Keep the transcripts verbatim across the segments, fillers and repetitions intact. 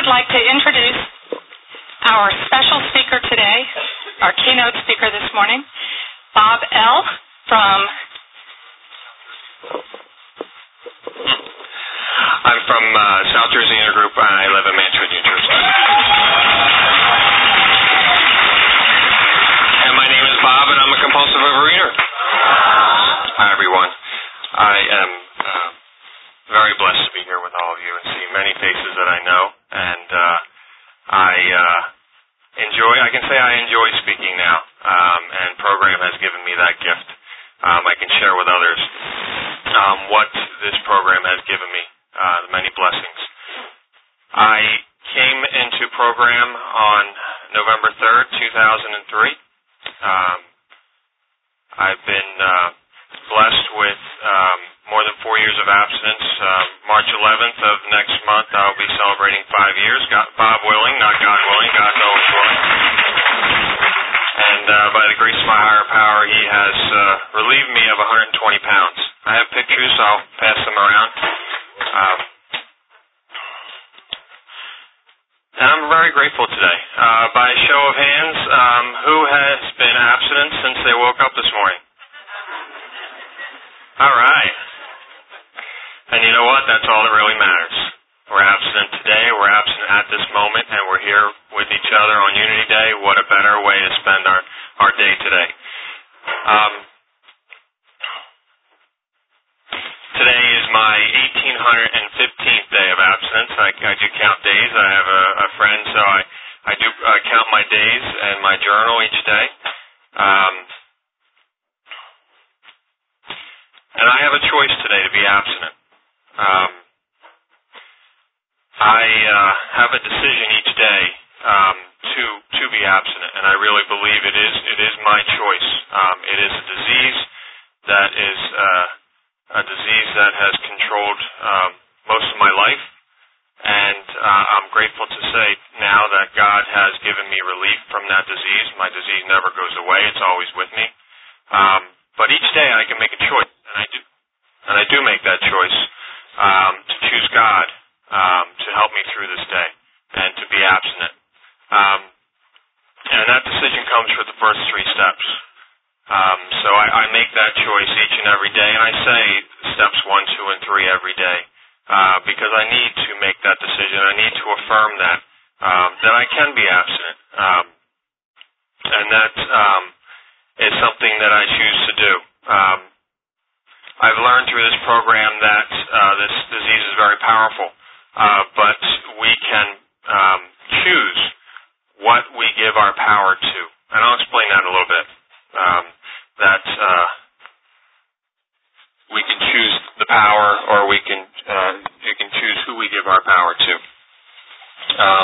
like to introduce our special speaker today, our keynote speaker this morning, Bob L. from... I'm from uh, South Jersey Intergroup. I live in Manchester, New Jersey. And my name is Bob, and I'm a compulsive overeater. Hi, everyone. I am uh, very blessed to be here with all of you and see many faces that I know. And uh, I uh, enjoy, I can say I enjoy speaking now, um, and program has given me that gift. Um, I can share with others um, what this program has given me. Uh, the many blessings. I came into program on November third, two thousand three. Um, I've been uh, blessed with um, more than four years of abstinence. Uh, March eleventh of next month, I'll be celebrating five years. God, Bob willing, not God willing. God knows willing. And uh, by the grace of my higher power, He has uh, relieved me of one hundred twenty pounds. I have pictures. I'll pass them around. Um, and I'm very grateful today. Uh, by a show of hands, um, who has been abstinent since they woke up this morning? All right. And you know what? That's all that really matters. We're abstinent today, we're abstinent at this moment, and we're here with each other on Unity Day. What a better way to spend our, our day today. Um, Today is my eighteen fifteenth day of abstinence. I, I do count days. I have a, a friend, so I, I do uh, count my days and my journal each day. Um, and I have a choice today to be abstinent. Um, I uh, have a decision each day um, to to be abstinent, and I really believe it is it is my choice. Um, it is a disease that is. Uh, a disease that has controlled um, most of my life, and uh, I'm grateful to say now that God has given me relief from that disease. My disease never goes away; it's always with me. Um, but each day I can make a choice, and I do, and I do make that choice um, to choose God um, to help me through this day and to be abstinent. Um, and that decision comes for the first three steps. Um, so I, I make that choice each and every day, and I say steps one, two, and three every day uh, because I need to make that decision. I need to affirm that um, that I can be abstinent, um, and that um, is something that I choose to do. Um, I've learned through this program that uh, this disease is very powerful, uh, but we can um, choose what we give our power to, and I'll explain that a little bit. Um, that uh, we can choose the power, or we can uh, we can choose who we give our power to. Um,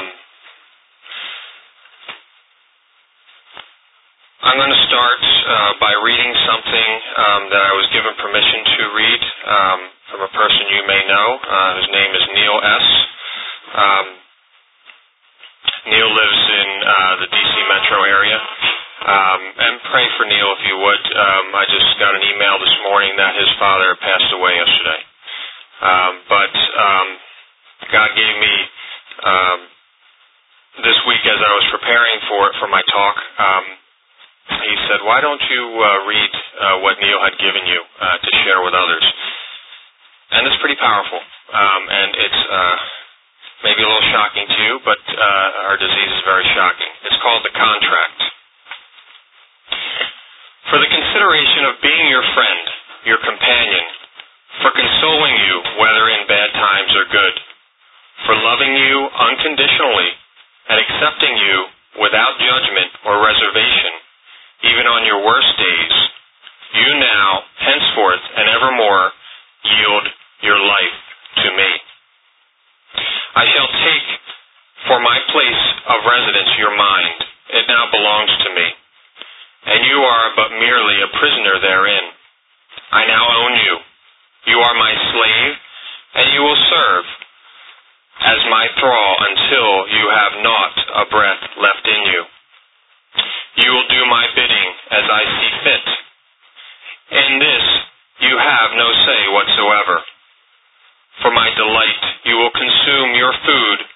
I'm going to start uh, by reading something um, that I was given permission to read um, from a person you may know. Uh, his name is Neil S. Um, Neil lives in uh, the D C metro area. Um, and pray for Neil if you would. Um, I just got an email this morning that his father passed away yesterday. Um, but um, God gave me um, this week as I was preparing for for my talk. Um, he said, "Why don't you uh, read uh, what Neil had given you uh, to share with others?" And it's pretty powerful, um, and it's uh, maybe a little shocking to you, but uh, our disease is very shocking. It's called The Contract. For the consideration of being your friend, your companion, for consoling you, whether in bad times or good, for loving you unconditionally and accepting you without judgment or reservation, even on your worst days, you now, henceforth and evermore, yield your life to me. I shall take for my place of residence your mind. It now belongs to me. And you are but merely a prisoner therein. I now own you. You are my slave, and you will serve as my thrall until you have not a breath left in you. You will do my bidding as I see fit. In this you have no say whatsoever. For my delight you will consume your food until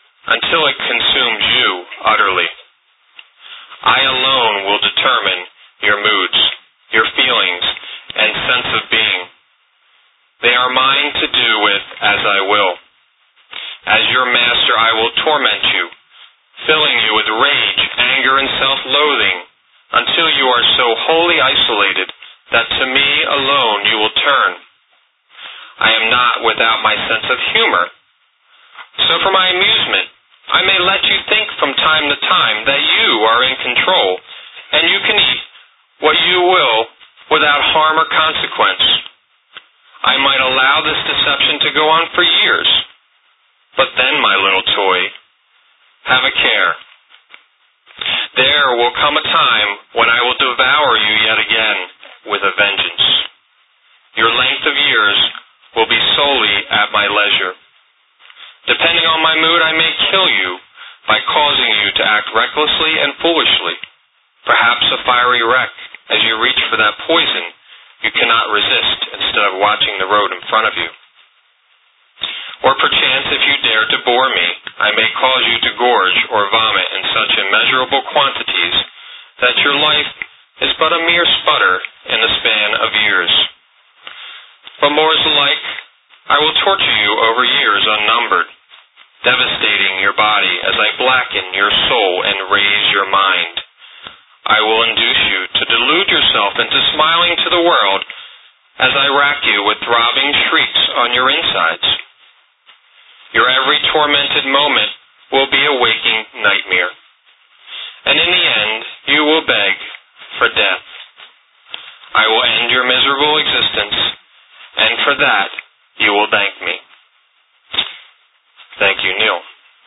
until it consumes you utterly. I alone will determine your moods, your feelings, and sense of being. They are mine to do with as I will. As your master, I will torment you, filling you with rage, anger, and self-loathing, until you are so wholly isolated that to me alone you will turn. I am not without my sense of humor. So for my amusement, I may let you think from time to time that you are in control, and you can eat what you will without harm or consequence. I might allow this deception to go on for years. But then, my little toy, have a care. There will come a time when I will devour you yet again with a vengeance. Your length of years will be solely at my leisure. Depending on my mood, I may kill you by causing you to act recklessly and foolishly, perhaps a fiery wreck. As you reach for that poison, you cannot resist instead of watching the road in front of you. Or perchance, if you dare to bore me, I may cause you to gorge or vomit in such immeasurable quantities that your life is but a mere sputter in the span of years. But more is like, I will torture you over years unnumbered, devastating your body as I blacken your soul and raise your mind. I will induce you to delude yourself into smiling to the world as I rack you with throbbing shrieks on your insides. Your every tormented moment will be a waking nightmare. And in the end, you will beg for death. I will end your miserable existence, and for that, you will thank me. Thank you, Neil.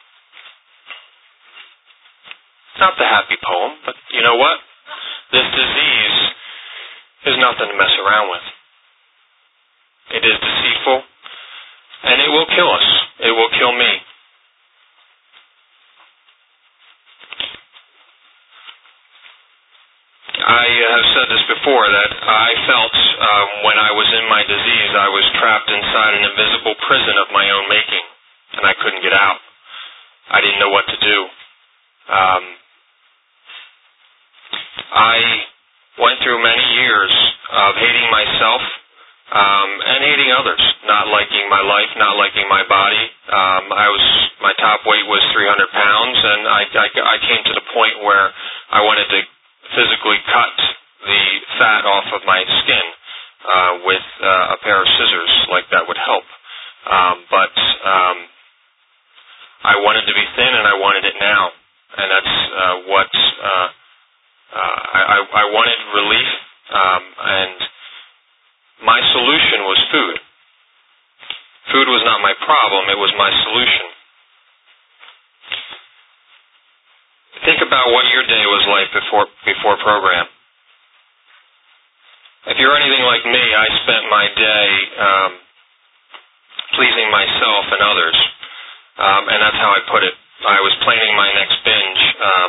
Not the happy poem, but you know what? This disease is nothing to mess around with. It is deceitful, and it will kill us. It will kill me. I have said this before, that I felt um, when I was in my disease, I was trapped inside an invisible prison of my own making, and I couldn't get out. I didn't know what to do. Um, I went through many years of hating myself um, and hating others, not liking my life, not liking my body. Um, I was my top weight was three hundred pounds, and I, I, I came to the point where I wanted to physically cut the fat off of my skin uh, with uh, a pair of scissors, like that would help. Um, but um, I wanted to be thin, and I wanted it now, and that's uh, what uh, uh, I, I wanted relief, um, and my solution was food. Food was not my problem, it was my solution. Think about what your day was like before before program. If you're anything like me, I spent my day um, pleasing myself and others, um, and that's how I put it. I was planning my next binge, um,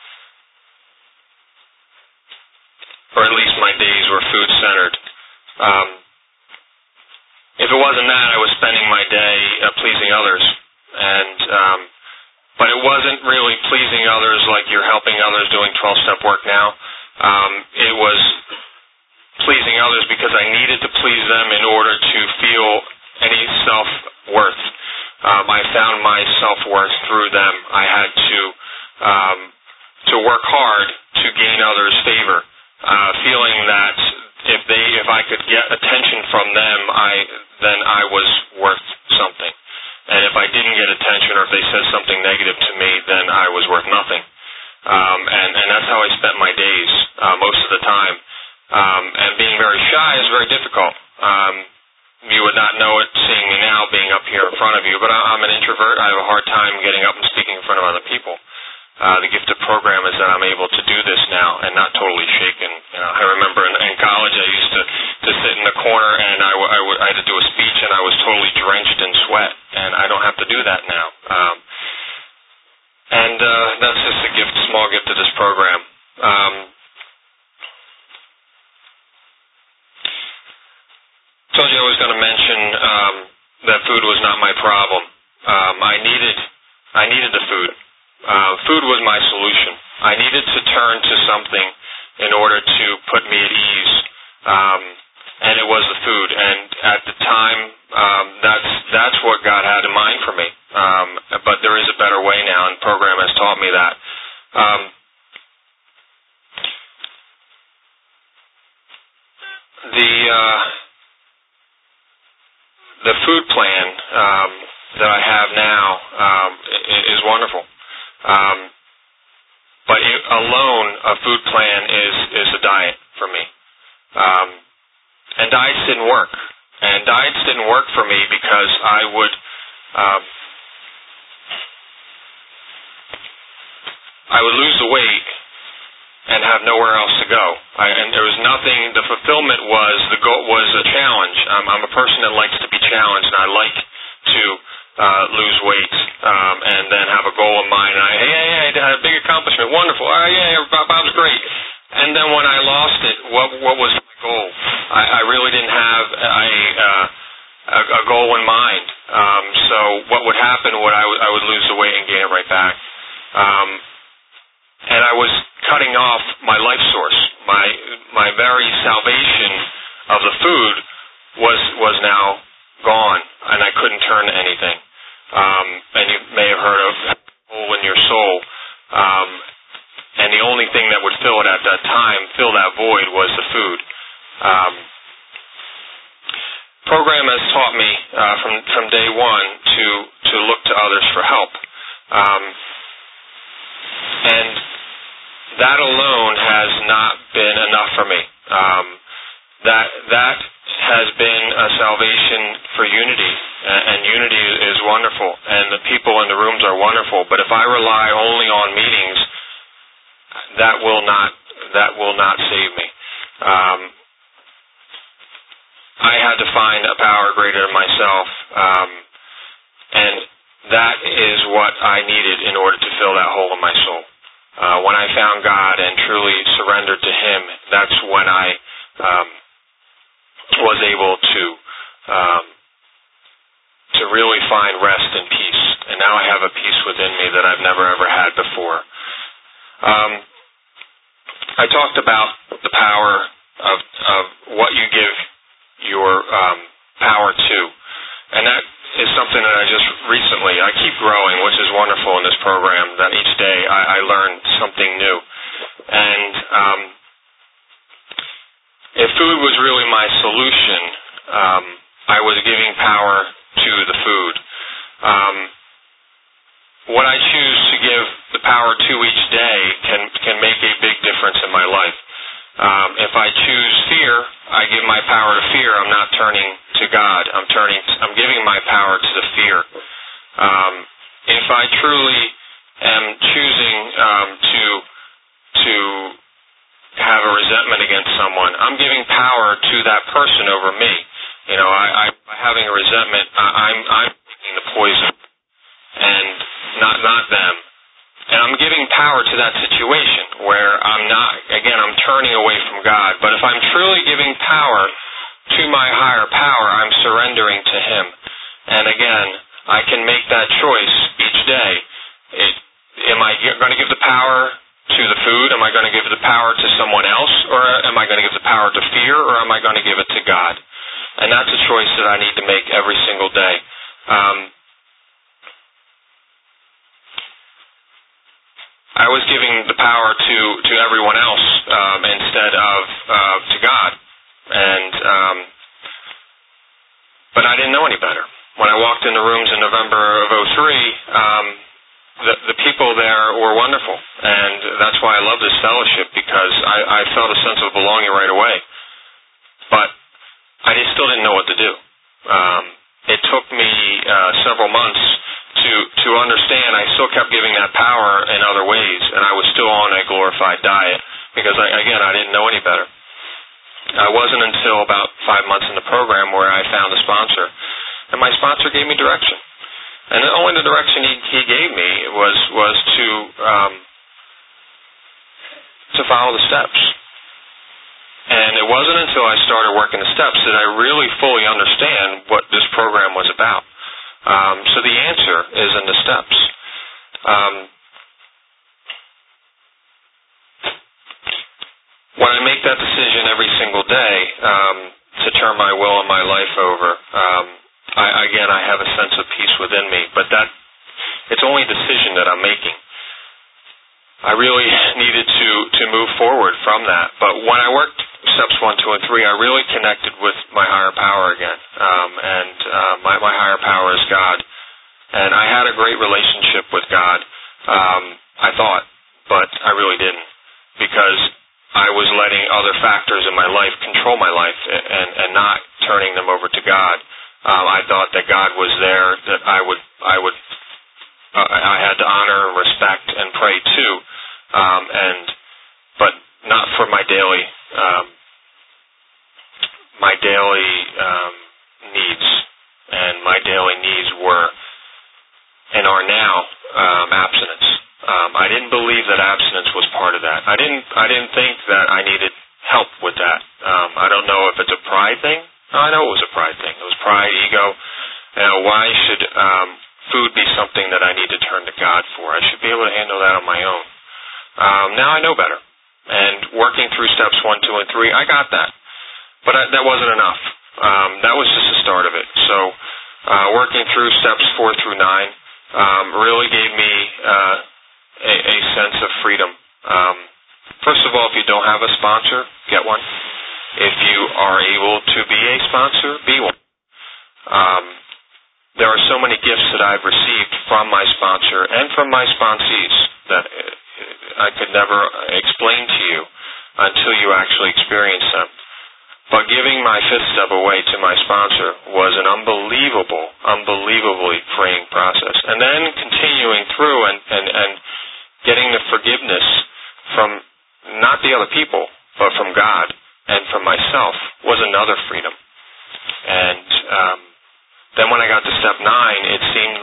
or at least my days were food-centered. Um, if it wasn't that, I was spending my day uh, pleasing others, and um, but it wasn't really pleasing others like you're helping others doing twelve-step work now. Um, it was pleasing others because I needed to please them in order to feel any self-worth. Um, I found my self-worth through them. I had to um, to work hard to gain others' favor, uh, feeling that if they if I could get attention from them, I then I was worth something. And if I didn't get attention, or if they said something negative to me, then I was worth nothing. Um, and, and that's how I spent my days uh, most of the time. Um, and being very shy is very difficult. Um, you would not know it seeing me now being up here in front of you, but I, I'm an introvert. I have a hard time getting up and speaking in front of other people. Uh, the gift of program is that I'm able to do this now and not totally shaken. You know, I remember in, in college I used to, to sit in the corner and I, w- I, w- I had to do a speech and I was totally drenched in sweat, and I don't have to do that now. Um, and uh, that's just a gift, small gift of this program. Um, told you I was going to mention um, that food was not my problem. Um, I needed I I needed the food. Uh, food was my solution. I needed to turn to something in order to put me at ease, um, and it was the food. And at the time, um, that's that's what God had in mind for me. Um, but there is a better way now, and the program has taught me that. Um, the uh, the food plan um, that I have now um, is wonderful. Um, but it, alone, a food plan is, is a diet for me. Um, and diets didn't work. And diets didn't work for me because I would um, I would lose the weight and have nowhere else to go. I, and there was nothing. The fulfillment was the goal was a challenge. I'm, I'm a person that likes to be challenged, and I like to uh, lose weight um, and then have a goal in mind. And I, hey, hey, hey, I had a big accomplishment, wonderful. Oh, yeah, Bob's great. And then when I lost it, what what was my goal? I, I really didn't have a, uh, a a goal in mind. Um, so what would happen? Would I, w- I would lose the weight and gain it right back. Um, and I was cutting off my life source. My my very salvation of the food was was now gone, and I couldn't turn to anything. Um, and you may have heard of a hole in your soul. Um, and the only thing that would fill it at that time, fill that void, was the food. Um, program has taught me uh, from from day one to to look to others for help. Um, and that alone has not been enough for me. Um, that that has been a salvation for unity, and, and unity is wonderful, and the people in the rooms are wonderful. But if I rely only on meetings, that will not that will not save me. Um, I had to find a power greater than myself, um, and that is what I needed in order to fill that hole in my soul. Uh, when I found God and truly surrendered to Him, that's when I um, was able to um, to really find rest and peace. And now I have a peace within me that I've never ever had before. Um, I talked about the power of, of what you give your um, power to, and that is something that I just recently, I keep growing, which is wonderful in this program, that each day I, I learn something new. And um, if food was really my solution, um, I was giving power to the food. Um, what I choose to give the power to each day can can make a big difference in my life. Um, if I choose fear, I give my power to fear. I'm not turning to God. I'm turning. I'm giving my power to the fear. Um, if I truly am choosing um, to to have a resentment against someone, I'm giving power to that person over me. You know, I, I by having a resentment, I, I'm I'm taking the poison, and not not them. And I'm giving power to that situation where I'm not, again, I'm turning away from God. But if I'm truly giving power to my higher power, I'm surrendering to Him. And again, I can make that choice each day. It, am I going to give the power to the food? Am I going to give the power to someone else? Or am I going to give the power to fear? Or am I going to give it to God? And that's a choice that I need to make every single day. Um, I was giving the power to, to everyone else um, instead of uh, to God, and um, but I didn't know any better. When I walked in the rooms in November of oh three, um, the, the people there were wonderful, and that's why I love this fellowship, because I, I felt a sense of belonging right away. But I just still didn't know what to do. Um, it took me uh, several months to to understand. I still kept giving that power in other ways, and I was still on a glorified diet because, I, again, I didn't know any better. It wasn't until about five months in the program where I found a sponsor, and my sponsor gave me direction. And the only the direction he, he gave me was was to um, to follow the steps. And it wasn't until I started working the steps that I really fully understand what this program was about. Um, so the answer is in the steps. Um, when I make that decision every single day um, to turn my will and my life over, um, I, again, I have a sense of peace within me, but that it's only a decision that I'm making. I really needed to, to move forward from that. But when I worked steps one, two, and three, I really connected with my higher power again. Um, and uh, my, my higher power is God. And I had a great relationship with God, um, I thought, but I really didn't, because I was letting other factors in my life control my life and, and not turning them over to God. Um, I thought that God was there, that I would, I would, uh, I had to honor and respect and pray to, um, and but not for my daily, um, my daily um, needs, and my daily needs were and are now um, abstinence. Um, I didn't believe that abstinence was part of that. I didn't, I didn't think that I needed help with that. Um, I don't know if it's a pride thing. No, I know it was a pride thing. It was pride, ego. You know, why should um, food be something that I need to turn to God for? I should be able to handle that on my own. Um, now I know better. And working through steps one, two, and three, I got that. But I, that wasn't enough. Um, that was just the start of it. So uh, working through steps four through nine um, really gave me uh, a, a sense of freedom. Um, first of all, if you don't have a sponsor, get one. If you are able to be a sponsor, be one. Um, there are so many gifts that I've received from my sponsor and from my sponsees that I could never explain to you until you actually experience them. But giving my fifth step away to my sponsor was an unbelievable, unbelievably freeing process. And then continuing through and, and, and getting the forgiveness from not the other people, but from God and from myself was another freedom. And um, then when I got to step nine, it seemed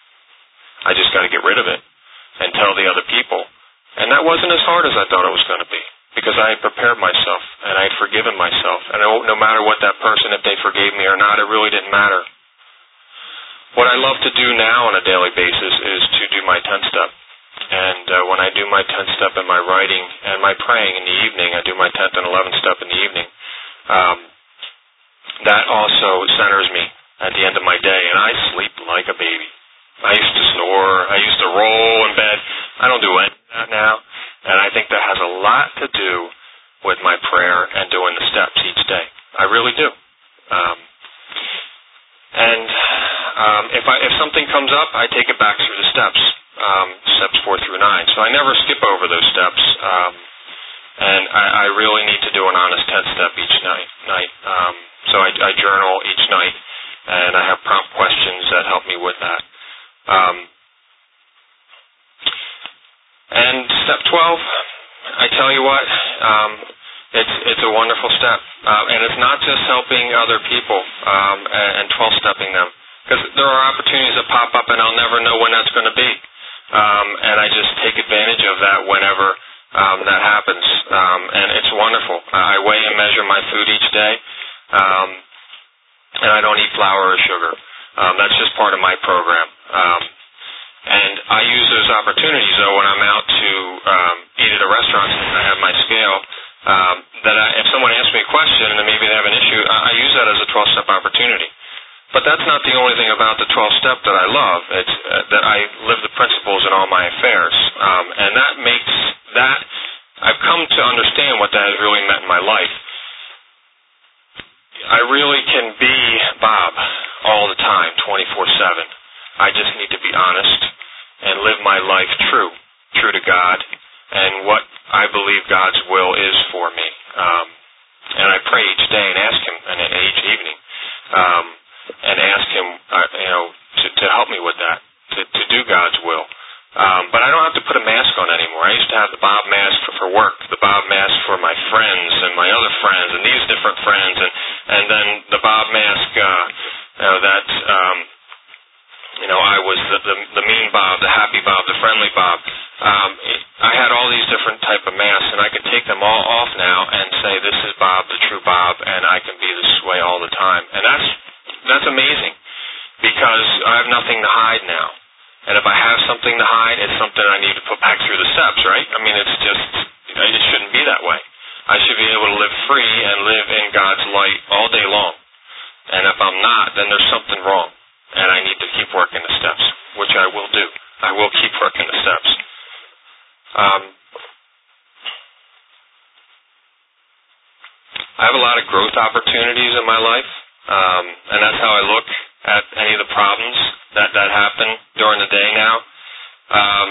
I just got to get rid of it and tell the other people. And that wasn't as hard as I thought it was going to be, because I had prepared myself and I had forgiven myself. And no matter what that person, if they forgave me or not, it really didn't matter. What I love to do now on a daily basis is to do my ten-step. And uh, when I do my tenth step in my writing and my praying in the evening, I do my tenth and eleventh step in the evening, um, that also centers me at the end of my day, and I sleep like a baby. I used to snore. I used to roll in bed. I don't do any of that now, and I think that has a lot to do with my prayer and doing the steps each day. I really do. Um, and um, if I, if something comes up, I take it back through the steps. Um, steps four through nine. So I never skip over those steps, um, and I, I really need to do an honest tenth step each night. night. Um, so I, I journal each night, and I have prompt questions that help me with that. Um, and step twelve, I tell you what, um, it's it's a wonderful step, uh, and it's not just helping other people um, and, and twelve-stepping them, because there are opportunities that pop up, and I'll never know when that's going to be. Um, and I just take advantage of that whenever um, that happens. Um, and it's wonderful. I weigh and measure my food each day, um, and I don't eat flour or sugar. Um, that's just part of my program. Um, and I use those opportunities, though, when I'm out to um, eat at a restaurant, since I have my scale, um, that I, if someone asks me a question and maybe they have an issue, I, I use that as a twelve-step opportunity. But that's not the only thing about the twelve-step that I love. It's uh, that I live the principles in all my affairs. Um, and that makes that, I've come to understand what that has really meant in my life. I really can be Bob all the time, twenty-four seven. I just need to be honest and live my life true, true to God, and what I believe God's will is for me. Um, and I pray each day and ask Him, and each evening, um, and ask Him, uh, you know, to, to help me with that, to, to do God's will. Um, but I don't have to put a mask on anymore. I used to have the Bob mask for, for work, the Bob mask for my friends and my other friends and these different friends, and, and then the Bob mask, uh, you know, that, um, you know, I was the, the, the mean Bob, the happy Bob, the friendly Bob. Um, it, I had all these different type of masks, and I can take them all off now and say, this is Bob, the true Bob, and I can be this way all the time. And that's That's amazing, because I have nothing to hide now. And if I have something to hide, it's something I need to put back through the steps, right? I mean, it's just, it shouldn't be that way. I should be able to live free and live in God's light all day long. And if I'm not, then there's something wrong. And I need to keep working the steps, which I will do. I will keep working the steps. Um, I have a lot of growth opportunities in my life, um, and that's how I look at any of the problems that, that happen during the day now. Um,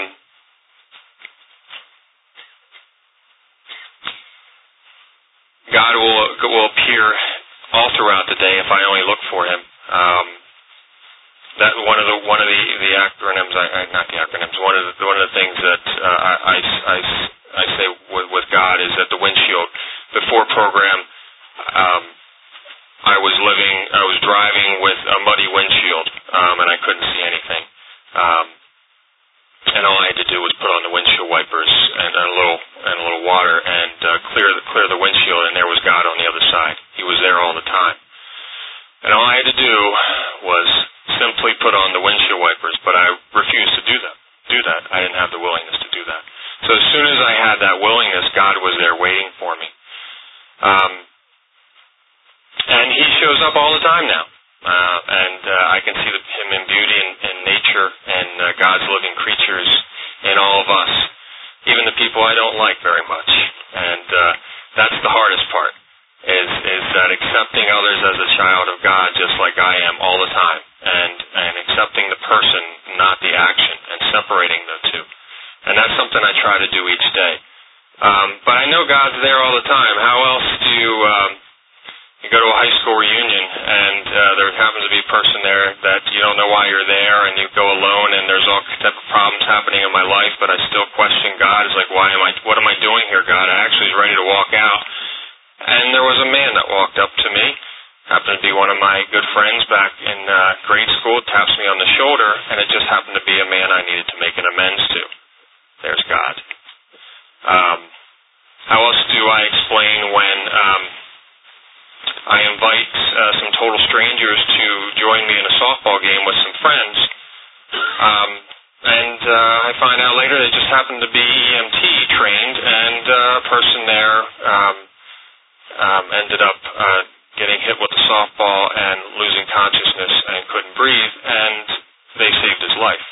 God will will appear all throughout the day if I only look for Him. Um, that one of the one of the, the acronyms, I, I, not the acronyms. One of the one of the things that uh, I, I, I, I say with, with God is that the windshield. Before program, um, I was living, I was driving with a muddy windshield, um, and I couldn't see anything. Um, and all I had to do was put on the windshield wipers and, and a little and a little water and uh, clear the clear the windshield, and there was God on the other side. He was there all the time. And all I had to do was simply put on the windshield wipers, but I refused to do that. Do that. I didn't have the willingness to do that. So as soon as I had that willingness, God was there waiting for me. Um, and He shows up all the time now. Uh, and uh, I can see the, Him in beauty and, and nature and uh, God's living creatures in all of us, even the people I don't like very much. And uh, that's the hardest part, is is that accepting others as a child of God just like I am all the time, and, and accepting the person, not the action, and separating the two. And that's something I try to do each day. Um, but I know God's there all the time. How else do you... Um, You go to a high school reunion, and uh, there happens to be a person there that you don't know why you're there, and you go alone, and there's all type of problems happening in my life, but I still question God. It's like, why am I? What am I doing here, God? I actually was ready to walk out, and there was a man that walked up to me. Happened to be one of my good friends back in uh, grade school. Taps me on the shoulder, and it just happened to be a man I needed to make an amends to. There's God. Um, how else do I explain when? Um, I invite uh, some total strangers to join me in a softball game with some friends, um, and uh, I find out later they just happen to be E M T trained, and uh, a person there um, um, ended up uh, getting hit with a softball and losing consciousness and couldn't breathe, and they saved his life.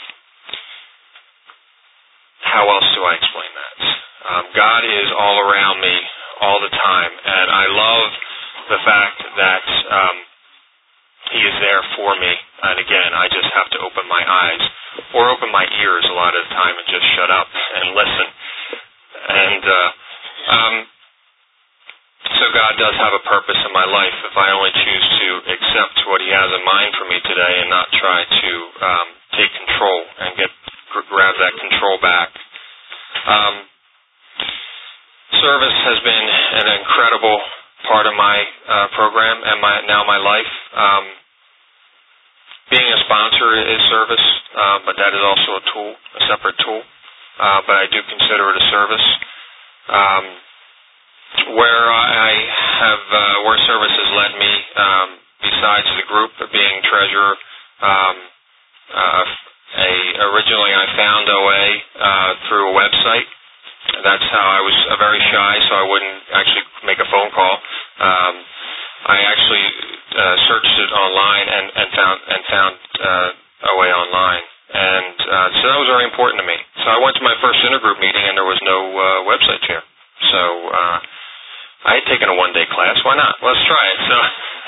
How else do I explain that? Um, God is all around me all the time, and I love the fact that um, He is there for me, and again, I just have to open my eyes, or open my ears a lot of the time and just shut up and listen. And uh, um, so God does have a purpose in my life if I only choose to accept what He has in mind for me today and not try to um, take control and get grab that control back. Um, service has been an incredible part of my uh, program and my now my life. Um, being a sponsor is service, uh, but that is also a tool, a separate tool. Uh, but I do consider it a service. Um, where I have, uh, where service has led me, um, besides the group being treasurer, um, uh, a originally I found O A uh, through a website. That's how I was uh, very shy, so I wouldn't actually make a phone call. Um, I actually uh, searched it online and, and found and found uh, O A online, and uh, so that was very important to me. So I went to my first intergroup meeting, and there was no uh, website chair. So uh, I had taken a one-day class. Why not? Let's try it. So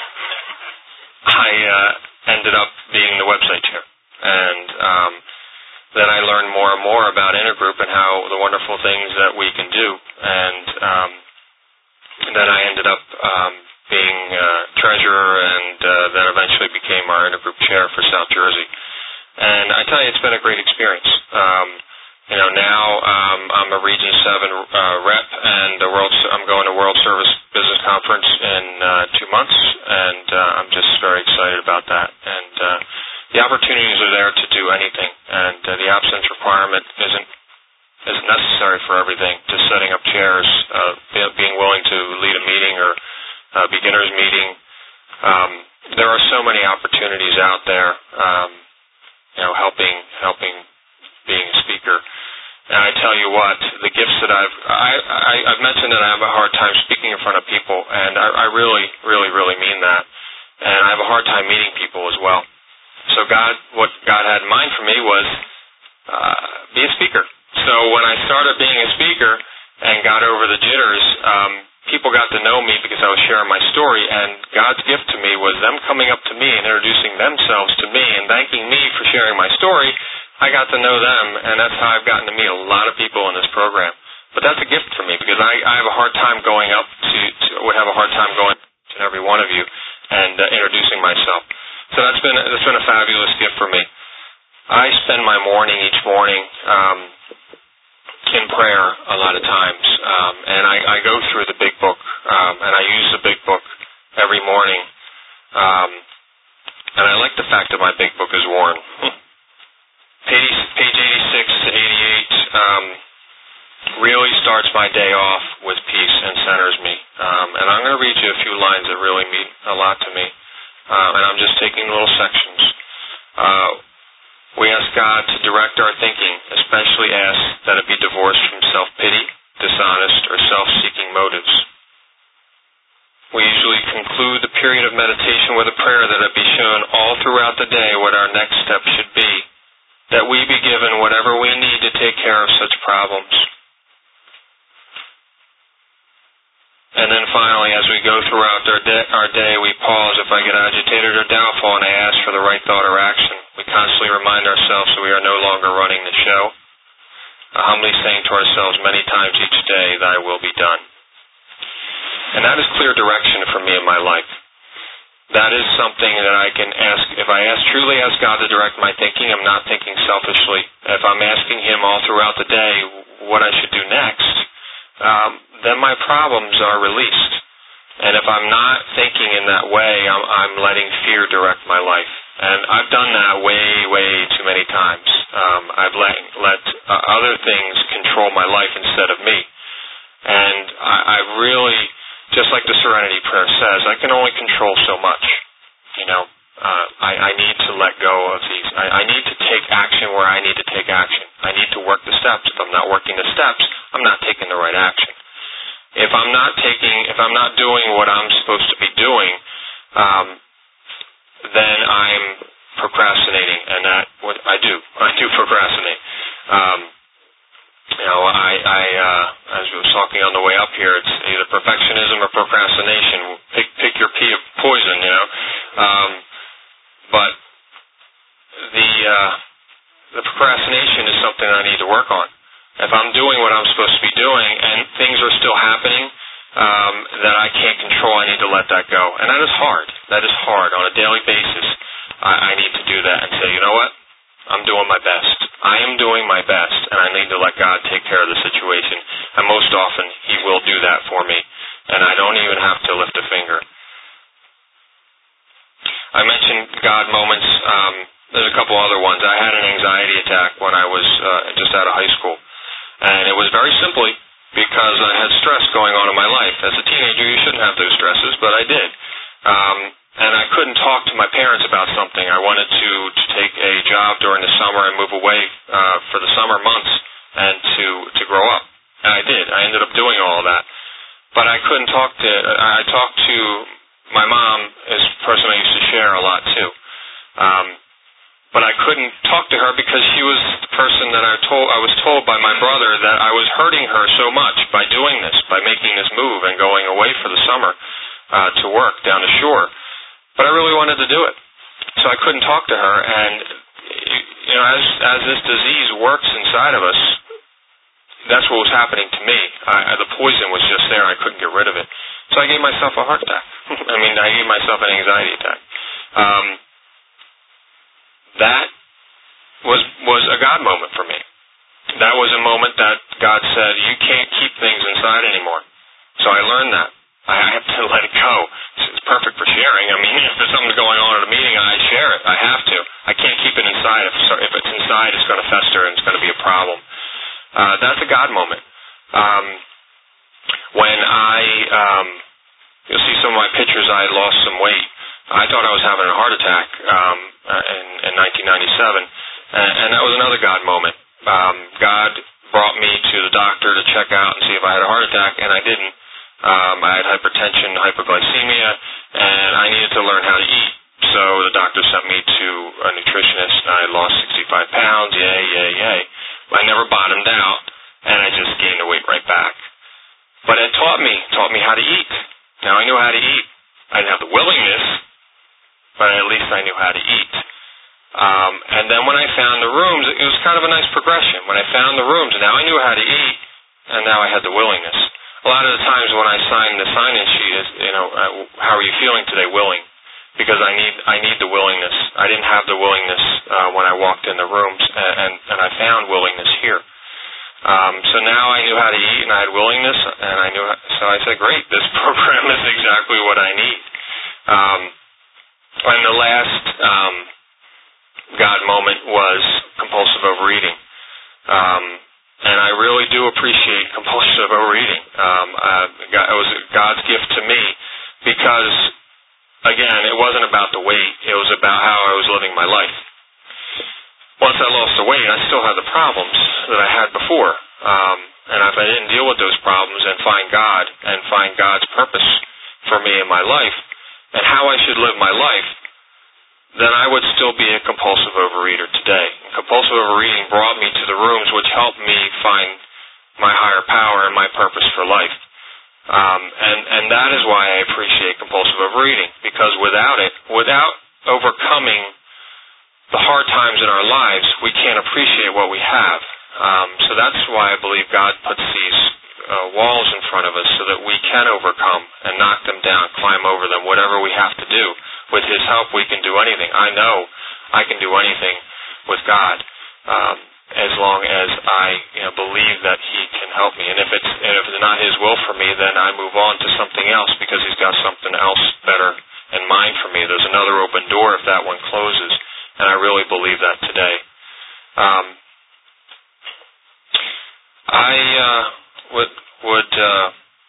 I uh, ended up being the website chair, and um, then I learned more and more about Intergroup and how the wonderful things that we can do. And um, then I ended up um, being uh, treasurer, and uh, then eventually became our Intergroup chair for South Jersey. And I tell you, it's been a great experience. Um, you know, now um, I'm a Region seven uh, rep, and the World, I'm going to World Service Business Conference in uh, two months, and uh, I'm just very excited about that. And uh, the opportunities are there to do anything, and uh, the absence requirement isn't isn't necessary for everything. Just setting up chairs, uh, being willing to lead a meeting or a beginner's meeting. Um, there are so many opportunities out there, um, you know, helping helping And I tell you what, the gifts that I've, I, I, I've mentioned that I have a hard time speaking in front of people, and I, I really, really, really mean that. And I have a hard time meeting people as well. So God, what God had in mind for me was uh, be a speaker. So when I started being a speaker and got over the jitters, um, people got to know me because I was sharing my story, and God's gift to me was them coming up to me and introducing themselves to me and thanking me for sharing my story. I got to know them, and that's how I've gotten to meet a lot of people in this program. But that's a gift for me because I, I have a hard time going up to, to would have a hard time going to every one of you and uh, introducing myself. So that's been that's been a fabulous gift for me. I spend my morning each morning um, in prayer a lot of times, um, and I, I go through the big book, um, and I use the big book every morning. Um, and I like the fact that my big book is worn. Page, page eighty-six to eighty-eight um, really starts my day off with peace and centers me. Um, and I'm going to read you a few lines that really mean a lot to me. Uh, and I'm just taking little sections. Uh, we ask God to direct our thinking, especially ask that it be divorced from self-pity, dishonest, or self-seeking motives. We usually conclude the period of meditation with a prayer that it be shown all throughout the day what our next step should be, that we be given whatever we need to take care of such problems. And then finally, as we go throughout our day, our day, we pause if I get agitated or doubtful and I ask for the right thought or action. We constantly remind ourselves that we are no longer running the show, uh, humbly saying to ourselves many times each day, thy will be done. And that is clear direction for me in my life. That is something that I can ask. If I ask, truly ask God to direct my thinking, I'm not thinking selfishly. If I'm asking Him all throughout the day what I should do next, um, then my problems are released. And if I'm not thinking in that way, I'm, I'm letting fear direct my life. And I've done that way, way too many times. Um, I've let, let uh, other things control my life instead of me. And I, I really... Just like the Serenity Prayer says, I can only control so much. You know, uh, I, I need to let go of these. I, I need to take action where I need to take action. I need to work the steps. If I'm not working the steps, I'm not taking the right action. If I'm not taking, if I'm not doing what I'm supposed to be doing, um, then I'm procrastinating, and that what I do. I do procrastinate. Um, You know, I, I uh, as we were talking on the way up here, it's either perfectionism or procrastination. Pick, pick your pea of poison, you know. Um, but the uh, the procrastination is something I need to work on. If I'm doing what I'm supposed to be doing and things are still happening um, that I can't control, I need to let that go. And that is hard. That is hard. On a daily basis, I, I need to do that and say, you know what? I'm doing my best. I am doing my best, and I need to let God take care of the situation. And most often, He will do that for me, and I don't even have to lift a finger. I mentioned God moments. Um, there's a couple other ones. I had an anxiety attack when I was uh, just out of high school, and it was very simply because I had stress going on in my life. As a teenager, you shouldn't have those stresses, but I did. Um, And I couldn't talk to my parents about something. I wanted to, to take a job during the summer and move away uh, for the summer months and to, to grow up. And I did. I ended up doing all of that. But I couldn't talk to, I talked to my mom, is a person I used to share a lot too. Um, but I couldn't talk to her because she was the person that I told, I was told by my brother that I was hurting her so much by doing this, by making this move and going away for the summer uh, to work down the shore. But I really wanted to do it. So I couldn't talk to her, and you know, as as this disease works inside of us, that's what was happening to me. I, the poison was just there, I couldn't get rid of it. So I gave myself a heart attack. I mean, I gave myself an anxiety attack. Um, that was was a God moment for me. That was a moment that God said, you can't keep things inside anymore. So I learned that. I have to let it go. It's perfect for sharing. I mean, if there's something going on at a meeting, I share it. I have to. I can't keep it inside. If, if it's inside, it's going to fester and it's going to be a problem. Uh, that's a God moment. Um, when I, um, you'll see some of my pictures, I had lost some weight. I thought I was having a heart attack um, in, in nineteen ninety-seven, and, and that was another God moment. Um, God brought attack, and I didn't. Um, I had hypertension, hyperglycemia, and I needed to learn how to eat. So the doctor sent me to a nutritionist, and I lost sixty-five pounds, yay, yay, yay. I never bottomed out, and I just gained the weight right back. But it taught me, taught me how to eat. Now I knew how to eat. I didn't have the willingness, but at least I knew how to eat. Um, and then when I found the rooms, it was kind of a nice progression. When I found the rooms, now I knew how to eat, and now I had the willingness. A lot of the times when I sign the sign-in sheet is, you know, uh, how are you feeling today? Willing. Because I need I need the willingness. I didn't have the willingness uh, when I walked in the rooms, and, and, and I found willingness here. Um, so now I knew how to eat, and I had willingness, and I knew. How, so I said, "Great, this program is exactly what I need." Um, and the last um, God moment was compulsive overeating, um, and I really do appreciate compulsive overeating. Um, uh, it was God's gift to me because, again, it wasn't about the weight; it was about how I was living my life. Once I lost the weight, I still had the problems that I had before. Um, and if I didn't deal with those problems and find God and find God's purpose for me in my life and how I should live my life, then I would still be a compulsive overeater today. And compulsive overeating brought me to the rooms which helped me find my higher power and my purpose for life. Um, and, and that is why I appreciate compulsive overeating, because without it, without overcoming the hard times in our lives, we can't appreciate what we have. Um, so that's why I believe God puts these uh, walls in front of us so that we can overcome and knock them down, climb over them, whatever we have to do. With His help, we can do anything. I know I can do anything with God, um, as long as I you know, believe that He can help me. And if it's, and if it's not His will for me, then I move on to something else because He's got something else better in mind for me. There's another open door if that one closes. And I really believe that today. Um, I uh, would, would uh,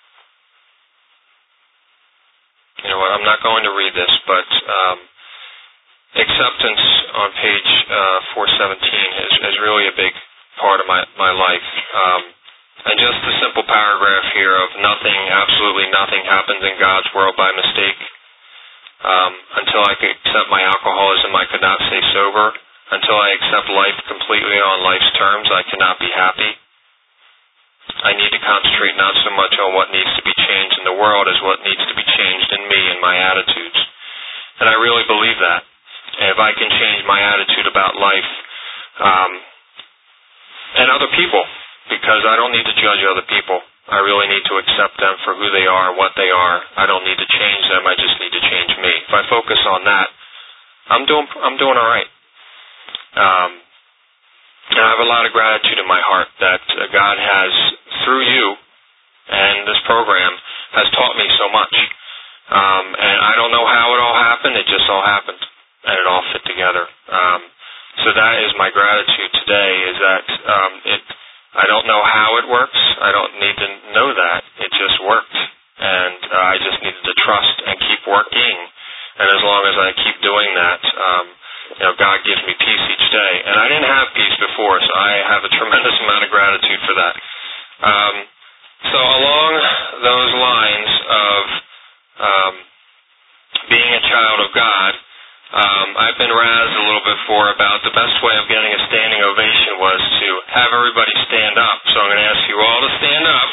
you know what, I'm not going to read this, but um, acceptance on page uh, four seventeen is, is really a big part of my, my life. Um, and just the simple paragraph here of nothing, absolutely nothing happens in God's world by mistake. Um, until I could accept my alcoholism, I could not stay sober. Until I accept life completely on life's terms, I cannot be happy. I need to concentrate not so much on what needs to be changed in the world as what needs to be changed in me and my attitudes. And I really believe that. And if I can change my attitude about life um, and other people, because I don't need to judge other people. I really need to accept them for who they are, what they are. I don't need to change them. I just need to change me. If I focus on that, I'm doing I'm doing all right. Um, and I have a lot of gratitude in my heart that uh, God has, through you and this program, has taught me so much. Um, and I don't know how it all happened. It just all happened, and it all fit together. Um, so that is my gratitude today. Is that um, it. I don't know how it works. I don't need to know that. It just worked. And uh, I just needed to trust and keep working. And as long as I keep doing that, um, you know, God gives me peace each day. And I didn't have peace before, so I have a tremendous amount of gratitude for that. Um, so along those lines of um, being a child of God, Um, I've been razzed a little bit for about the best way of getting a standing ovation was to have everybody stand up. So I'm going to ask you all to stand up.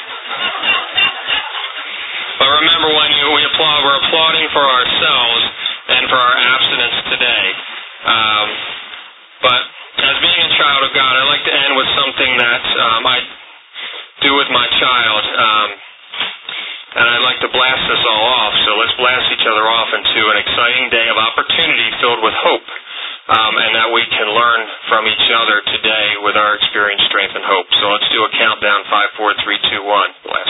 But remember, when you, we applaud, we're applauding for ourselves and for our abstinence today. Um, but as being a child of God, I'd like to end with something that um, I do with my child. Um, And I'd like to blast this all off, so let's blast each other off into an exciting day of opportunity filled with hope, um, and that we can learn from each other today with our experience, strength, and hope. So let's do a countdown, five, four, three, two, one. Blast.